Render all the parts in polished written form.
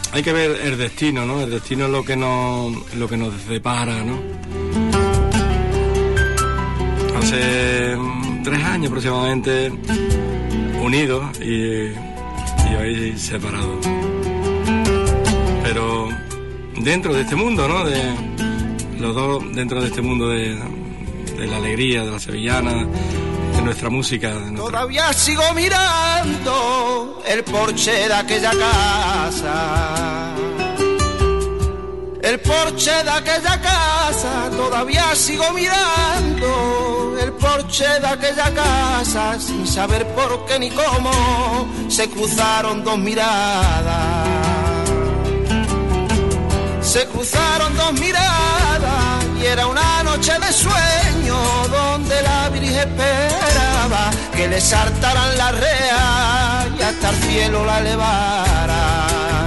hay que ver el destino, ¿no? El destino es lo que nos depara, ¿no? Hace 3 años aproximadamente unidos y hoy separados. Pero dentro de este mundo, ¿no? De los dos dentro de este mundo de la alegría, de la sevillana, de nuestra música. Todavía sigo mirando el porche de aquella casa. El porche de aquella casa, todavía sigo mirando el porche de aquella casa, sin saber por qué ni cómo se cruzaron dos miradas. Se cruzaron dos miradas y era una noche de sueño donde la Virgen esperaba que le saltaran las reas y hasta el cielo la elevara.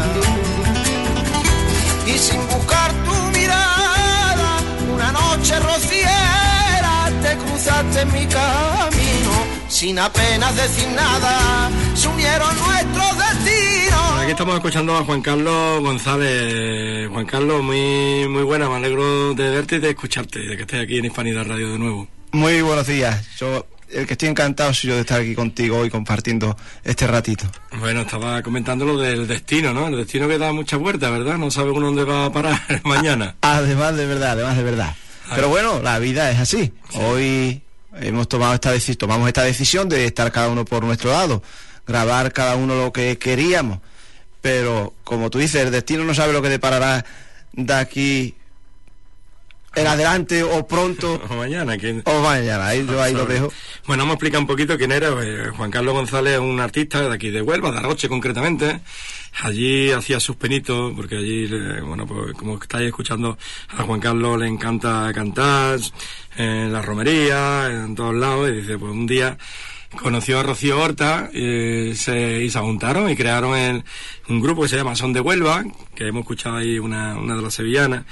Y sin buscar tu mirada, una noche rociera, te cruzaste en mi camino, sin apenas decir nada, se unieron nuestros destinos. Aquí estamos escuchando a Juan Carlos González. Juan Carlos, muy buena, me alegro de verte y de escucharte, de que estés aquí en Hispanidad Radio de nuevo. Muy buenos días, el que estoy encantado soy yo de estar aquí contigo hoy compartiendo este ratito. Bueno, estaba comentando lo del destino, ¿no? El destino que da muchas vueltas, ¿verdad? No sabe uno dónde va a parar mañana. Además de verdad. Pero bueno, la vida es así. Sí. Hoy tomamos esta decisión de estar cada uno por nuestro lado, grabar cada uno lo que queríamos. Pero, como tú dices, el destino no sabe lo que deparará de aquí en adelante o pronto o mañana, ahí lo dejo. Bueno, vamos a explicar un poquito quién era. Juan Carlos González es un artista de aquí de Huelva, de Arroche concretamente. Allí hacía sus pinitos, porque allí, bueno, pues como estáis escuchando, a Juan Carlos le encanta cantar en la romería, en todos lados, y dice, pues un día conoció a Rocío Horta y se juntaron y crearon un grupo que se llama Son de Huelva, que hemos escuchado ahí una de las sevillanas.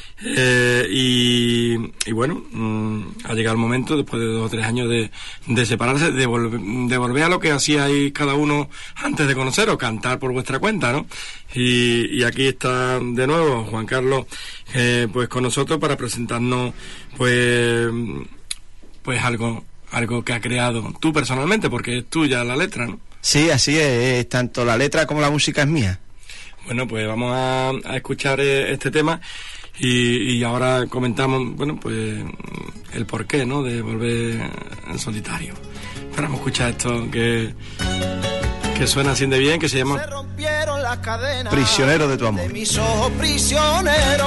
Y bueno, ha llegado el momento, después de 2 o 3 años de separarse, de volver a lo que hacíais cada uno antes de conoceros, cantar por vuestra cuenta, ¿no? Y aquí está de nuevo Juan Carlos, pues con nosotros para presentarnos, pues algo que ha creado tú personalmente, porque es tuya la letra, ¿no? Sí, así es, tanto la letra como la música es mía. Bueno, pues vamos a escuchar este tema. Y ahora comentamos, bueno, pues el porqué, ¿no?, de volver en solitario. Pero vamos a escuchar esto que suena así de bien, que se llama Se rompieron las cadenas, Prisionero de tu amor. De mis ojos prisioneros,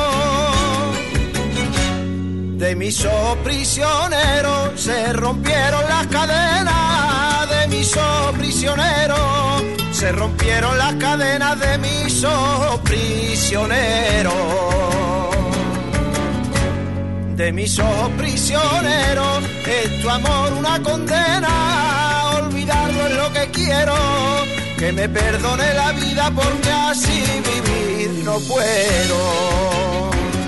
de mis ojos prisioneros, se rompieron las cadenas de mis ojos prisioneros. Se rompieron las cadenas de mis ojos prisioneros. De mis ojos prisioneros, es tu amor una condena. Olvidarlo es lo que quiero, que me perdone la vida porque así vivir no puedo.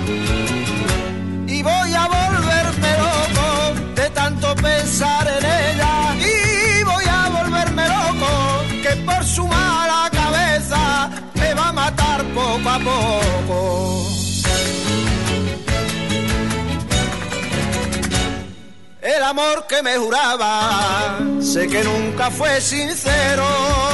Y voy a volverme loco de tanto pensar en ella. Y voy a volverme loco, que por su mala cabeza me va a matar poco a poco. El amor que me juraba, sé que nunca fue sincero.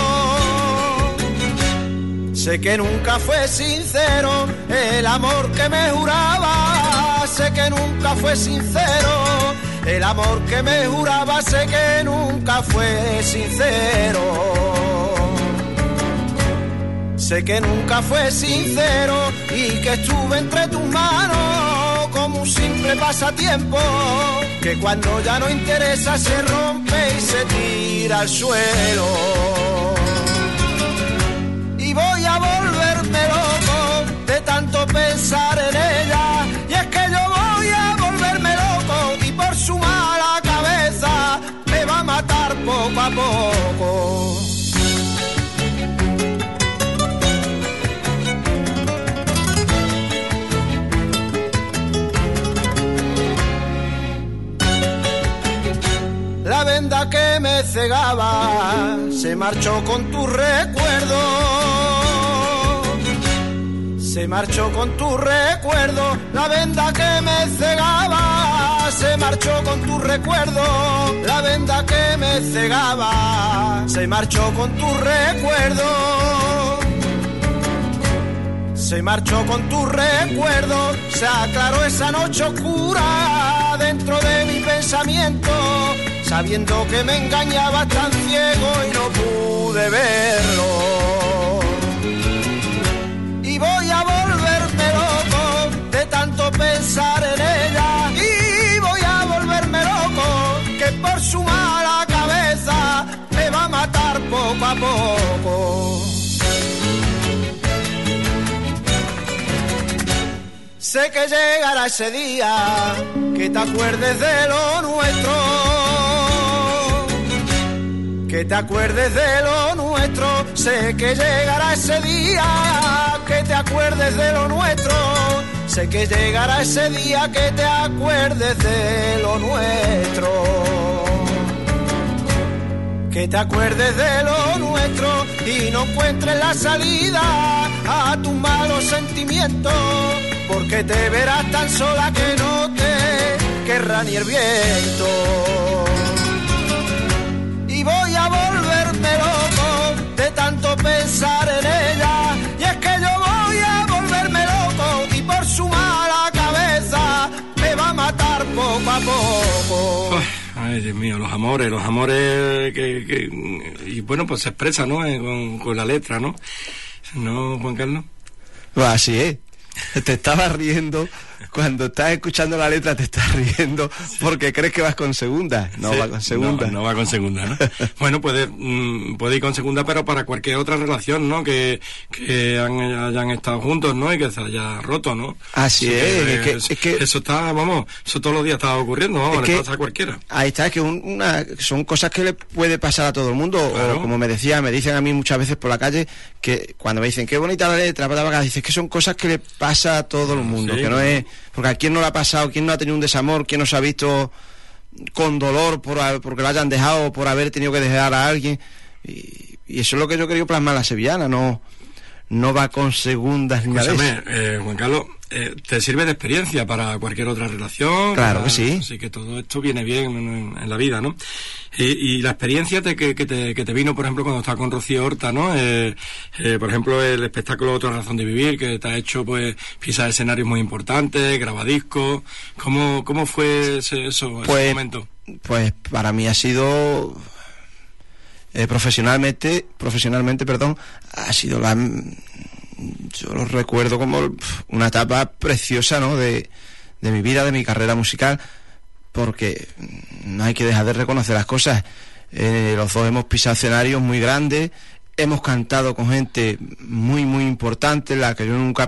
Sé que nunca fue sincero. El amor que me juraba, sé que nunca fue sincero. El amor que me juraba, sé que nunca fue sincero. Sé que nunca fue sincero y que estuve entre tus manos como un simple pasatiempo, que cuando ya no interesa se rompe y se tira al suelo. Y voy a volverme loco de tanto pensar en ella, y es que yo voy a volverme loco y por su mala cabeza me va a matar poco a poco. La venda que me cegaba se marchó con tu recuerdo. Se marchó con tu recuerdo, la venda que me cegaba. Se marchó con tu recuerdo, la venda que me cegaba. Se marchó con tu recuerdo. Se marchó con tu recuerdo, se aclaró esa noche oscura dentro de mi pensamiento, sabiendo que me engañabas tan ciego y no pude verlo. Y voy a volverme loco de tanto pensar en ella, y voy a volverme loco que por su mala cabeza me va a matar poco a poco. Sé que llegará ese día que te acuerdes de lo nuestro, que te acuerdes de lo nuestro. Sé que llegará ese día que te acuerdes de lo nuestro. Sé que llegará ese día que te acuerdes de lo nuestro. Que te acuerdes de lo nuestro y no encuentres la salida a tus malos sentimientos, porque te verás tan sola que no te querrá ni el viento. Y voy a volverme loco de tanto pensar en ella, y es que yo voy a volverme loco y por su mala cabeza me va a matar poco a poco. Ay, Dios mío, los amores que y bueno, pues se expresan, ¿no? Con la letra, ¿no? ¿No, Juan Carlos? Pues así es. Te estabas riendo, cuando estás escuchando la letra te estás riendo porque crees que vas con segunda. No, sí, va con segunda. No va con segunda, ¿no? Bueno, puede ir con segunda, pero para cualquier otra relación, ¿no? Que hayan estado juntos, ¿no? Y que se haya roto, ¿no? Así es que eso está, vamos, eso todos los días está ocurriendo, vamos, le pasa a cualquiera. Ahí está, es que son cosas que le puede pasar a todo el mundo, claro. O como me dicen a mí muchas veces por la calle, que cuando me dicen qué bonita la letra, dices que son cosas que le pasa a todo el mundo, sí, que no es, porque a quién no le ha pasado, quién no ha tenido un desamor, quién no se ha visto con dolor porque lo hayan dejado, por haber tenido que dejar a alguien, y eso es lo que yo quería plasmar en la sevillana, no va con segundas ni nada. Juan Carlos, te sirve de experiencia para cualquier otra relación. Claro que sí. Así que todo esto viene bien en la vida, ¿no? Y la experiencia que te vino, por ejemplo, cuando estabas con Rocío Horta, ¿no? Por ejemplo, el espectáculo Otra razón de vivir, que te ha hecho, pues, pisar escenarios muy importantes, grabadiscos. ¿Cómo fue ese momento? Pues para mí ha sido... profesionalmente, ha sido yo lo recuerdo como una etapa preciosa, ¿no? de mi vida, de mi carrera musical, porque no hay que dejar de reconocer las cosas. Los dos hemos pisado escenarios muy grandes, hemos cantado con gente muy, muy importante, la que yo nunca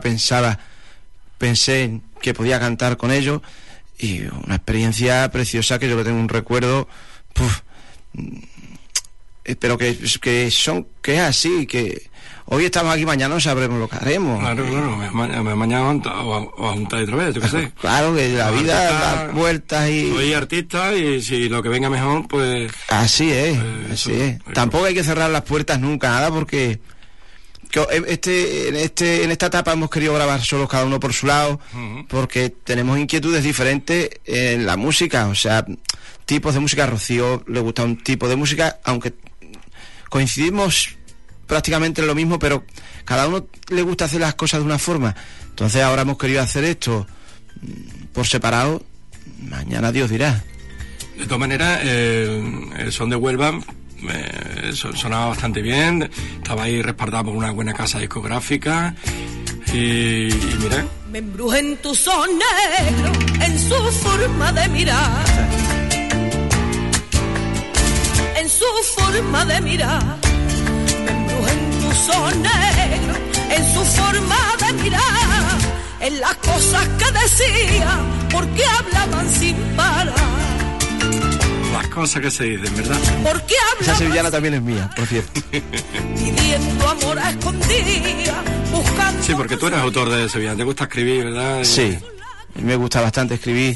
pensé que podía cantar con ellos, y una experiencia preciosa que yo le tengo un recuerdo, pero que es así, que hoy estamos aquí, mañana no sabremos lo que haremos. Claro, mañana o a juntar otra vez, yo qué sé. Claro, que la vida da vueltas y... Soy artista y si lo que venga mejor, pues... Así es, así es. Tampoco hay que cerrar las puertas nunca, nada, porque en esta etapa hemos querido grabar solos cada uno por su lado, porque tenemos inquietudes diferentes en la música, o sea, tipos de música. A Rocío le gusta un tipo de música, aunque coincidimos prácticamente en lo mismo, pero cada uno le gusta hacer las cosas de una forma. Entonces ahora hemos querido hacer esto por separado, mañana Dios dirá. De todas maneras, el son de Huelva sonaba bastante bien, estaba ahí respaldado por una buena casa discográfica y mira. Me embruja en tu son negro, en su forma de mirar, en su forma de mirar. Me embruja en tu son negro, en su forma de mirar, en las cosas que decía, porque hablaban sin parar. Las cosas que se dicen, ¿verdad? Porque esa sevillana también es mía, por cierto. Pidiendo amor a escondidas, buscando... Sí, porque tú eres autor de sevillana, te gusta escribir, ¿verdad? Sí, a mí me gusta bastante escribir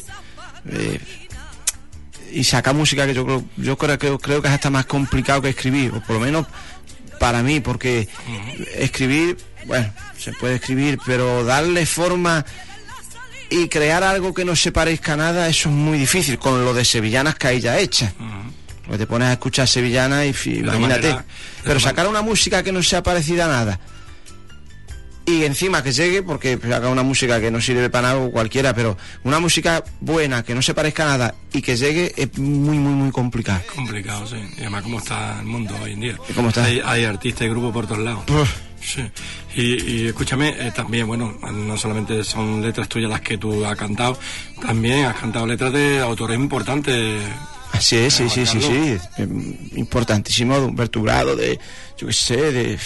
y sacar música, que yo creo que es hasta más complicado que escribir, o por lo menos para mí, porque escribir bueno, se puede escribir, pero darle forma y crear algo que no se parezca a nada, eso es muy difícil, con lo de sevillanas que hay ya hechas. Porque te pones a escuchar sevillanas y imagínate. Pero sacar una música que no sea parecida a nada, y encima que llegue, porque saca una música que no sirve para nada cualquiera, pero una música buena, que no se parezca a nada y que llegue, es muy, muy, muy complicado. Complicado, sí. Y además cómo está el mundo hoy en día. ¿Cómo está? Hay artistas y grupos por todos lados. Sí. Y escúchame, también, bueno, no solamente son letras tuyas las que tú has cantado, también has cantado letras de autores importantes. Así es, sí. Importantísimo, de Humberto Grado, de, yo qué sé,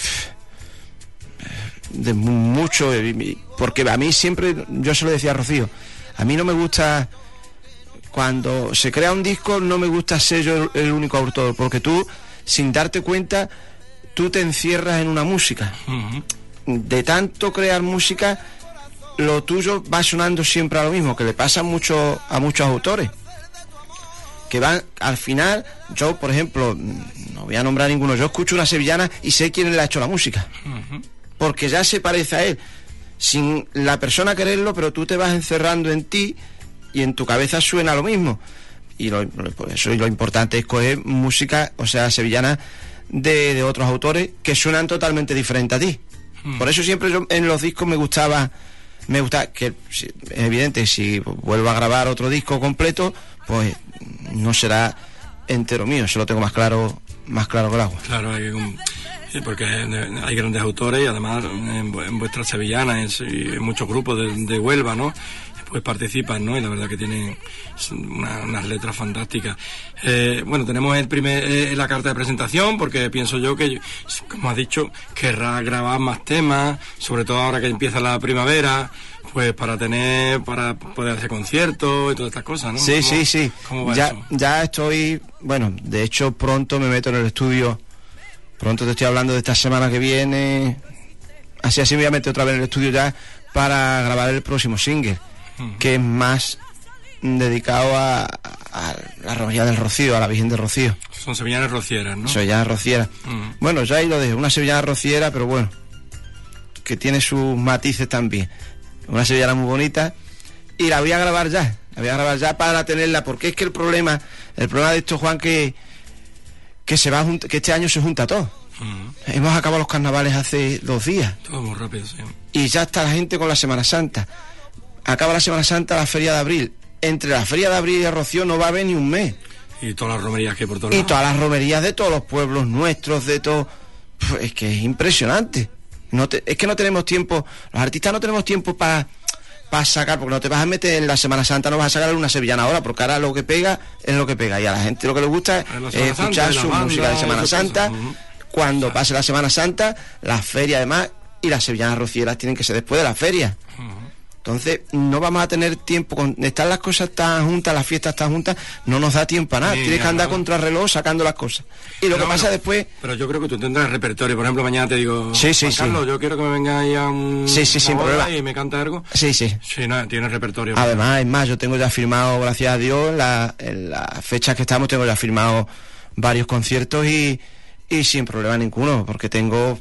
de mucho, porque a mí siempre, yo se lo decía a Rocío, a mí no me gusta, cuando se crea un disco, no me gusta ser yo el único autor, porque tú, sin darte cuenta, tú te encierras en una música. De tanto crear música, lo tuyo va sonando siempre a lo mismo, que le pasa a muchos autores, que van, al final, yo, por ejemplo, no voy a nombrar ninguno, yo escucho una sevillana y sé quién le ha hecho la música. Porque ya se parece a él, sin la persona quererlo, pero tú te vas encerrando en ti y en tu cabeza suena lo mismo. Y por eso lo importante es coger música, o sea, sevillana de otros autores que suenan totalmente diferentes a ti. Por eso siempre yo en los discos me gusta que, es evidente, si vuelvo a grabar otro disco completo, pues no será entero mío, eso lo tengo más claro que el agua. Claro, porque hay grandes autores y además en vuestras sevillanas y en muchos grupos de Huelva, ¿no? Pues participan, ¿no? Y la verdad que tienen unas letras fantásticas. Bueno, tenemos la carta de presentación, porque pienso yo que, como has dicho, querrás grabar más temas, sobre todo ahora que empieza la primavera, pues para poder hacer conciertos y todas estas cosas, ¿no? Sí. ¿Cómo va eso? Ya estoy, bueno, de hecho pronto me meto en el estudio. Pronto te estoy hablando de esta semana que viene. Así me voy a meter otra vez en el estudio ya para grabar el próximo single, que es más dedicado a la romería del Rocío, a la Virgen del Rocío. Son sevillanas rocieras, ¿no? Sevillanas rocieras. Bueno, ya ahí lo dejo, una sevillana rociera, pero bueno, que tiene sus matices también. Una sevillana muy bonita, y la voy a grabar ya para tenerla, porque es que el problema de esto, Juan, que este año se junta todo. Hemos acabado los carnavales hace 2 días. Todo muy rápido, sí. Y ya está la gente con la Semana Santa. Acaba la Semana Santa, la Feria de Abril. Entre la Feria de Abril y el Rocío no va a haber ni un mes. Y todas las romerías que hay por todos lados. Y todas las romerías de todos los pueblos nuestros, de todo. Es que es impresionante. Es que no tenemos tiempo, los artistas no tenemos tiempo para sacar, porque no te vas a meter en la Semana Santa, no vas a sacar una sevillana ahora, porque ahora lo que pega es lo que pega, y a la gente lo que le gusta es escuchar su música de Semana Santa. Cuando pase la Semana Santa, la feria además, y las sevillanas rocieras tienen que ser después de la feria. Entonces no vamos a tener tiempo, con estar las cosas tan juntas, las fiestas tan juntas, no nos da tiempo a nada. Tienes que andar contra el reloj sacando las cosas. Y lo que pasa después... Pero yo creo que tú tendrás repertorio. Por ejemplo, mañana te digo, sí, Carlos, yo quiero que me venga ahí a un... sin problema. Y me canta algo. Sí. Sí, no, tienes repertorio. Además, es más, yo tengo ya firmado, gracias a Dios, en las fechas que estamos, tengo ya firmado varios conciertos y sin problema ninguno, porque tengo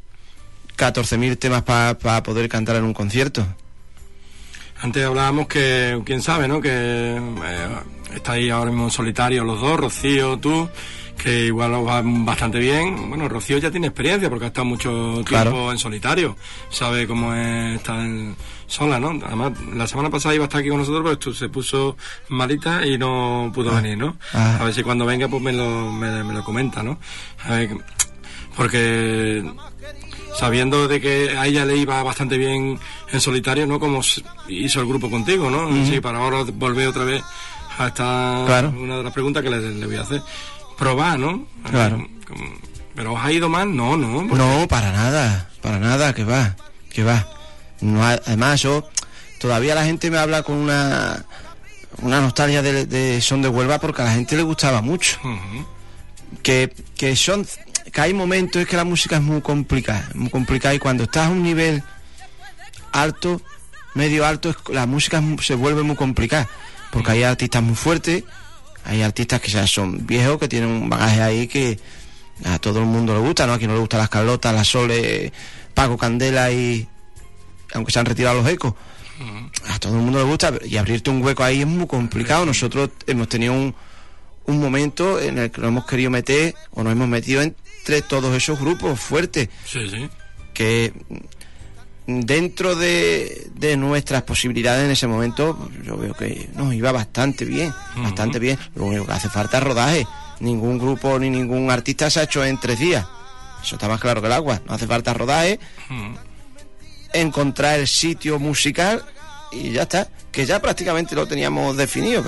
14.000 temas para poder cantar en un concierto. Antes hablábamos que, quién sabe, ¿no? Que estáis ahora mismo en solitario los dos, Rocío, tú, que igual os va bastante bien. Bueno, Rocío ya tiene experiencia porque ha estado mucho tiempo en solitario, sabe cómo es estar sola, ¿no? Además, la semana pasada iba a estar aquí con nosotros, pero se puso malita y no pudo venir, ¿no? A ver si cuando venga pues me lo comenta, ¿no? A ver, porque... sabiendo de que a ella le iba bastante bien en solitario, ¿no? Como hizo el grupo contigo, ¿no? Sí, para ahora volver otra vez a esta... Una de las preguntas que le voy a hacer. Probar, ¿no? Claro. ¿Pero os ha ido mal? No. Porque... No, para nada, que va. No, además, yo... Todavía la gente me habla con una nostalgia de Son de Huelva, porque a la gente le gustaba mucho. Que hay momentos, es que la música es muy complicada, y cuando estás a un nivel alto, medio alto, la música se vuelve muy complicada, porque hay artistas muy fuertes, hay artistas que ya son viejos, que tienen un bagaje ahí que a todo el mundo le gusta, ¿no? A quien no le gustan las Carlotas, las Soles, Paco Candela y aunque se han retirado los Ecos, a todo el mundo le gusta, y abrirte un hueco ahí es muy complicado. Nosotros hemos tenido un momento en el que nos hemos querido meter, o nos hemos metido entre todos esos grupos fuertes, Sí. que dentro de nuestras posibilidades en ese momento, yo veo que nos iba bastante bien, bastante bien. Lo único que hace falta es rodaje. Ningún grupo ni ningún artista se ha hecho en 3 días. Eso está más claro que el agua. No hace falta rodaje, encontrar el sitio musical y ya está. Que ya prácticamente lo teníamos definido,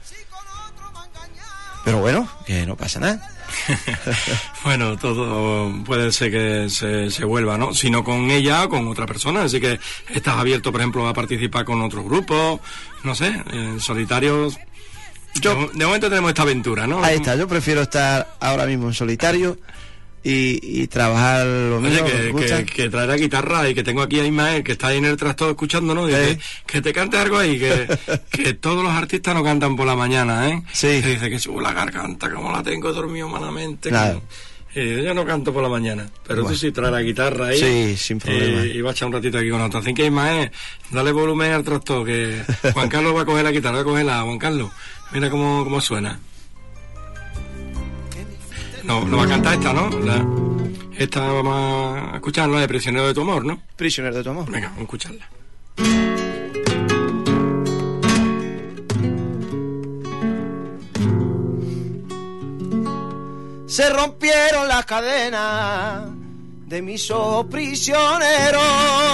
pero bueno, que no pasa nada. Bueno, todo puede ser que se vuelva, ¿no? Si no con ella o con otra persona. Así que estás abierto, por ejemplo, a participar con otros grupos, no sé, solitarios. De momento tenemos esta aventura, ¿no? Ahí está, yo prefiero estar ahora mismo en solitario y trabajar lo mío. Oye, que traer la guitarra, y que tengo aquí a Ismael, que está ahí en el trastor escuchándonos, y que te cante algo ahí, que todos los artistas no cantan por la mañana, ¿eh? Sí. Que dice que la garganta, como la tengo dormido malamente. Claro. Yo no canto por la mañana, pero bueno, tú sí traes la guitarra ahí. Sí, sin problema. Y va a echar un ratito aquí con nosotros. Así que Ismael, dale volumen al trastor, que Juan Carlos va a coger la guitarra, va a cogerla. Juan Carlos, mira cómo suena. No va a cantar esta, ¿no? Esta vamos a escucharla, de Prisionero de tu amor, ¿no? Prisionero de tu amor. Venga, vamos a escucharla. Se rompieron las cadenas de mis ojos prisioneros,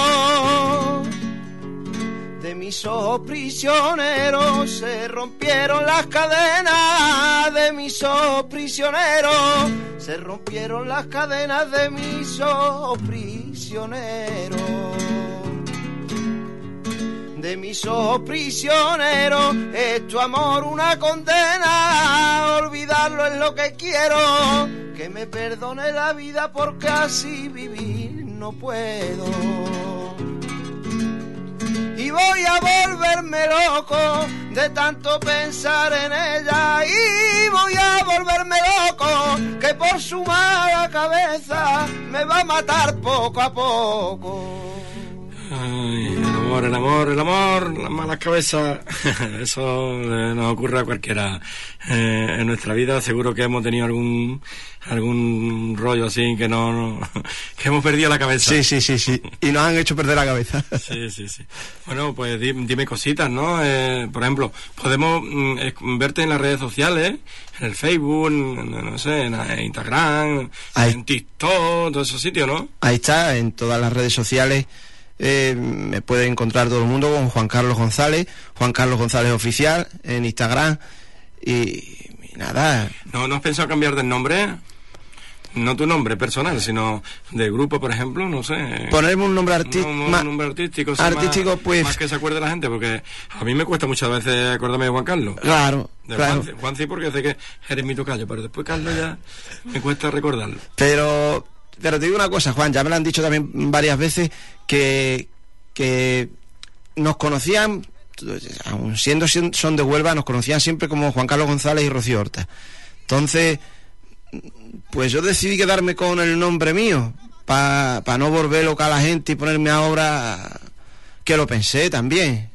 de mis ojos prisioneros. Se rompieron las cadenas de mis ojos prisioneros, se rompieron las cadenas de mis ojos prisioneros, de mis ojos prisioneros. Es tu amor una condena, olvidarlo es lo que quiero, que me perdone la vida porque así vivir no puedo. Y voy a volverme loco de tanto pensar en ella, y voy a volverme loco que por su mala cabeza me va a matar poco a poco. Ay, el amor, las malas cabezas, eso nos ocurre a cualquiera en nuestra vida. Seguro que hemos tenido algún rollo así que que hemos perdido la cabeza. Sí, y nos han hecho perder la cabeza. Sí. Bueno, pues dime cositas, ¿no? Por ejemplo, podemos verte en las redes sociales, en el Facebook, no sé, en Instagram, en TikTok, todos esos sitios, ¿no? Ahí está, en todas las redes sociales. Me puede encontrar todo el mundo con Juan Carlos González Oficial en Instagram y nada. ¿No has pensado cambiar de nombre? No tu nombre personal, sino de grupo, por ejemplo, no sé. Ponerme un nombre artístico. Un nombre artístico, Pues más que se acuerde la gente, porque a mí me cuesta muchas veces acordarme de Juan Carlos. Claro. Juan sí, porque sé que eres mi tocayo, pero después Carlos ya me cuesta recordarlo. Pero te digo una cosa, Juan, ya me lo han dicho también varias veces, que nos conocían, aun siendo son de Huelva, nos conocían siempre como Juan Carlos González y Rocío Horta. Entonces, pues yo decidí quedarme con el nombre mío, para no volver loca a la gente y ponerme ahora, que lo pensé también,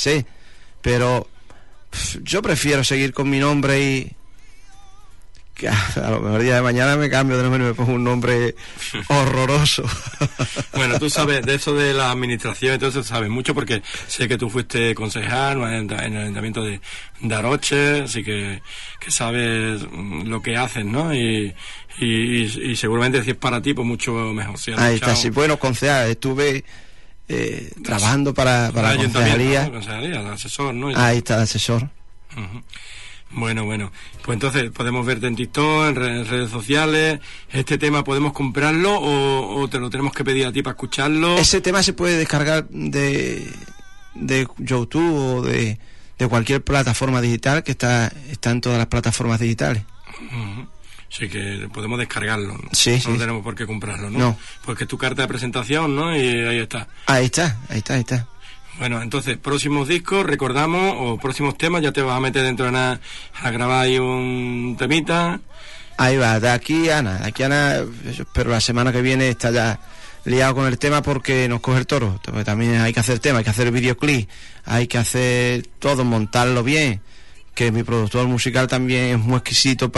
pero yo prefiero seguir con mi nombre y que a lo mejor día de mañana me cambio de nombre y me pongo un nombre horroroso. Bueno, tú sabes de eso de la administración, entonces sabes mucho, porque sé que tú fuiste concejal en el ayuntamiento de Aroche, así que sabes lo que hacen, ¿no? Y seguramente si es para ti, pues mucho mejor. Si ahí está, sí, bueno, concejal, estuve trabajando para la concejalía. ¿No? Concejalía, el asesor, ¿no? Ahí está, el asesor. Uh-huh. Bueno, pues entonces podemos verte en TikTok, en redes sociales. ¿Este tema podemos comprarlo o te lo tenemos que pedir a ti para escucharlo? Ese tema se puede descargar de YouTube o de cualquier plataforma digital, que está en todas las plataformas digitales. Uh-huh. Sí, que podemos descargarlo, ¿no? Sí. No tenemos por qué comprarlo, ¿no? No. Porque es tu carta de presentación, ¿no? Y ahí está. Ahí está. Bueno, entonces, próximos discos, recordamos, o próximos temas, ya te vas a meter dentro de nada a grabar ahí un temita. Ahí va, de aquí a nada, yo espero la semana que viene está ya liado con el tema porque nos coge el toro. También hay que hacer tema, hay que hacer videoclip, hay que hacer todo, montarlo bien, que mi productor musical también es muy exquisito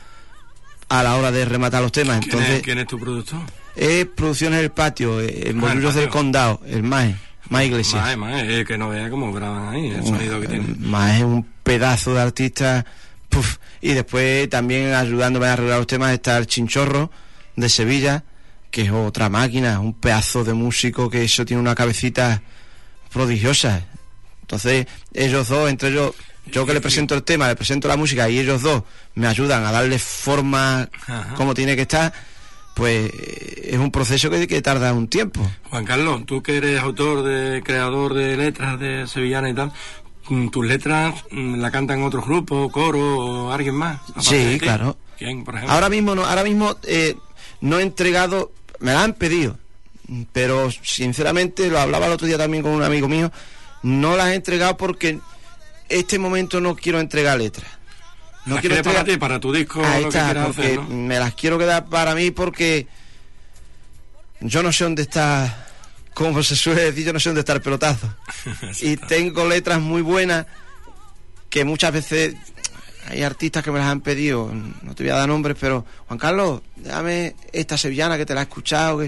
a la hora de rematar los temas. Entonces, ¿Quién es tu productor? Producciones del Patio, en Bolillos del Condado, el Mae Iglesias. Mae, que no vea cómo graban ahí, el sonido que tiene. Mae es un pedazo de artista. Y después también ayudándome a arreglar los temas está el Chinchorro de Sevilla, que es otra máquina, un pedazo de músico que eso tiene una cabecita prodigiosa. Entonces ellos dos, entre ellos, yo que le presento el tema, le presento la música y ellos dos me ayudan a darle forma como tiene que estar, pues es un proceso que tarda un tiempo. Juan Carlos, tú que eres creador de letras de sevillana y tal, ¿tus letras la cantan otros grupos, coro o alguien más? Sí, claro. ¿Quién, por ejemplo? Ahora mismo no he entregado, me la han pedido, pero sinceramente, lo hablaba el otro día también con un amigo mío, no las he entregado porque este momento no quiero entregar letras. No quiero entregar para ti, para tu disco. Ahí está, que porque hacer, ¿no? Me las quiero quedar para mí porque yo no sé dónde está, como se suele decir, yo no sé dónde está el pelotazo. Y tengo letras muy buenas que muchas veces hay artistas que me las han pedido, no te voy a dar nombres, pero Juan Carlos, déjame esta sevillana que te la he escuchado,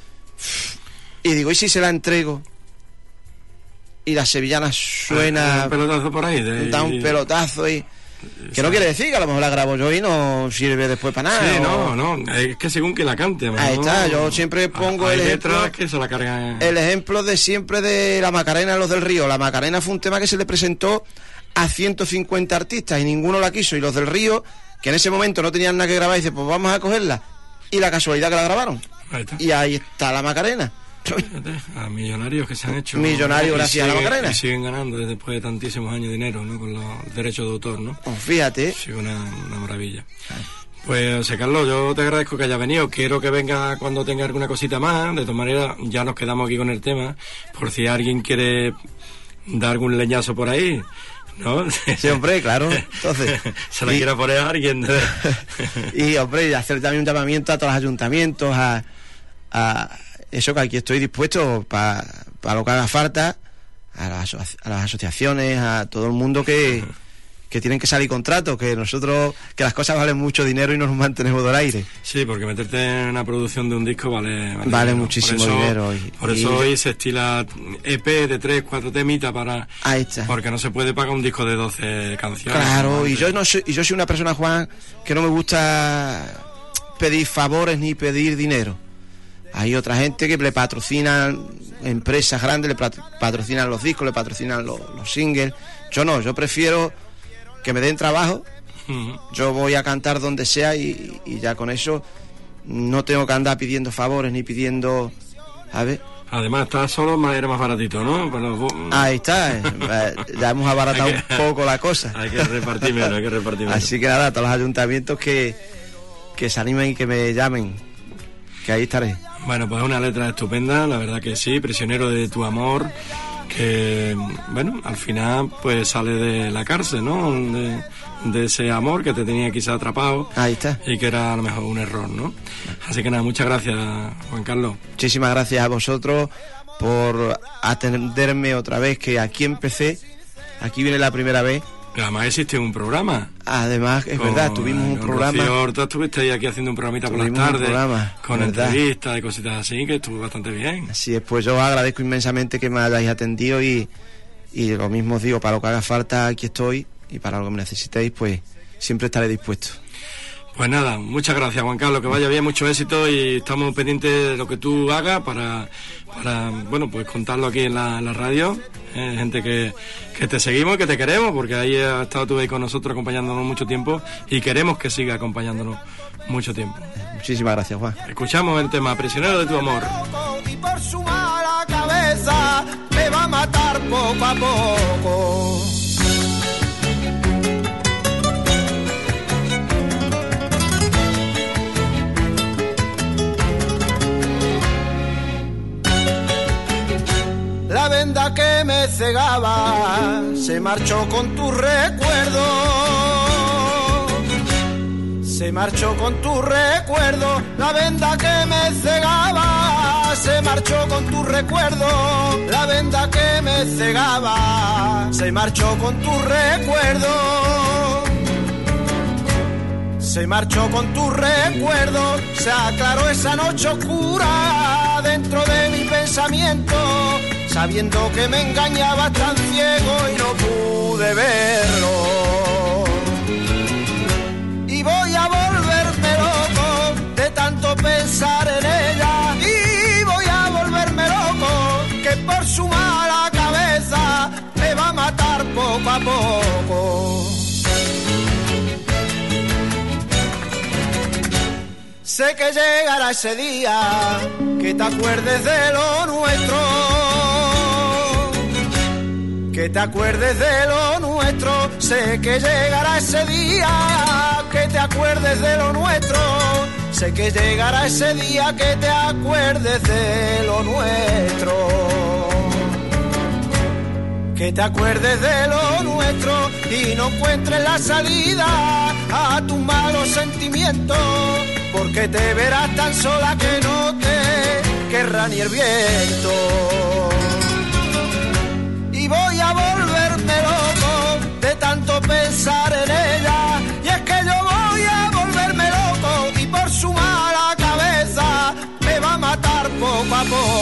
y digo, ¿y si se la entrego? Y la sevillana suena, un pelotazo por ahí, da un pelotazo y que no quiere decir que a lo mejor la grabo yo y no sirve después para nada. Sí, no, es que según que la cante. Ahí está, yo siempre pongo el ejemplo, que se la cargan. El ejemplo de siempre de la Macarena, Los del Río. La Macarena fue un tema que se le presentó a 150 artistas y ninguno la quiso, y Los del Río, que en ese momento no tenían nada que grabar, dice, pues vamos a cogerla, y la casualidad que la grabaron. Ahí está. Y ahí está la Macarena. A millonarios que se han hecho. Millonarios gracias a la Macarena. Y siguen ganando después de tantísimos años de dinero, ¿no? Con los derechos de autor, ¿no? Pues fíjate. Sí, una maravilla. Pues, José Carlos, yo te agradezco que hayas venido. Quiero que venga cuando tenga alguna cosita más. De todas maneras, ya nos quedamos aquí con el tema. Por si alguien quiere dar algún leñazo por ahí, ¿no? Sí, hombre, claro. Entonces, se la quiera poner a alguien. Y, hombre, hacer también un llamamiento a todos los ayuntamientos, a eso, que aquí estoy dispuesto para lo que haga falta, a las asociaciones, a todo el mundo que tienen que salir contratos, que las cosas valen mucho dinero y no nos mantenemos del aire. Sí, porque meterte en una producción de un disco vale muchísimo dinero. Por eso hoy se estila EP de 3-4 temitas para... Ahí está. Porque no se puede pagar un disco de 12 canciones. Claro, ¿no? y yo soy una persona, Juan, que no me gusta pedir favores ni pedir dinero. Hay otra gente que le patrocinan, empresas grandes, le patrocinan los discos, le patrocinan los singles. Yo no, yo prefiero que me den trabajo. Yo voy a cantar donde sea y ya con eso no tengo que andar pidiendo favores ni pidiendo... A ver. Además, está solo era más baratito, ¿no? Pero, ahí está, ya hemos abaratado un poco la cosa. Hay que repartir menos, Así que nada, a todos los ayuntamientos que se animen y que me llamen, que ahí estaré. Bueno, pues una letra estupenda, la verdad que sí, Prisionero de tu amor, que, bueno, al final pues sale de la cárcel, ¿no? De ese amor que te tenía quizá atrapado. Ahí está. Y que era a lo mejor un error, ¿no? Así que nada, muchas gracias, Juan Carlos. Muchísimas gracias a vosotros por atenderme otra vez, que aquí empecé, aquí viene la primera vez. Además existe un programa. Además, es verdad, tuvimos un programa. Rocío Horta, estuviste ahí aquí haciendo un programita por las tardes, con entrevistas y cositas así, que estuvo bastante bien. Así es, pues yo agradezco inmensamente que me hayáis atendido y lo mismo os digo, para lo que haga falta aquí estoy, y para lo que me necesitéis, pues siempre estaré dispuesto. Pues nada, muchas gracias, Juan Carlos, que vaya bien, mucho éxito, y estamos pendientes de lo que tú hagas para bueno, pues contarlo aquí en la radio. Gente que te seguimos, que te queremos, porque ahí has estado tú ahí con nosotros acompañándonos mucho tiempo y queremos que siga acompañándonos mucho tiempo. Muchísimas gracias, Juan. Escuchamos el tema Prisionero de tu amor. Y por su mala cabeza me va a matar poco a poco. La venda que me cegaba se marchó con tus recuerdos. Se marchó con tu recuerdo, la venda que me cegaba. Se marchó con tu recuerdo, la venda que me cegaba. Se marchó con tu recuerdo. Se marchó con tu recuerdo, se aclaró esa noche oscura dentro de mi pensamiento, sabiendo que me engañaba tan ciego y no pude verlo. Y voy a volverme loco de tanto pensar en ella, y voy a volverme loco que por su mala cabeza me va a matar poco a poco. Sé que llegará ese día que te acuerdes de lo nuestro, que te acuerdes de lo nuestro. Sé que llegará ese día que te acuerdes de lo nuestro. Sé que llegará ese día que te acuerdes de lo nuestro. Que te acuerdes de lo nuestro y no encuentres la salida a tus malos sentimientos, porque te verás tan sola que no te querrá ni el viento. Y voy a volverme loco de tanto pensar en ella, y es que yo voy a volverme loco y por su mala cabeza me va a matar poco a poco.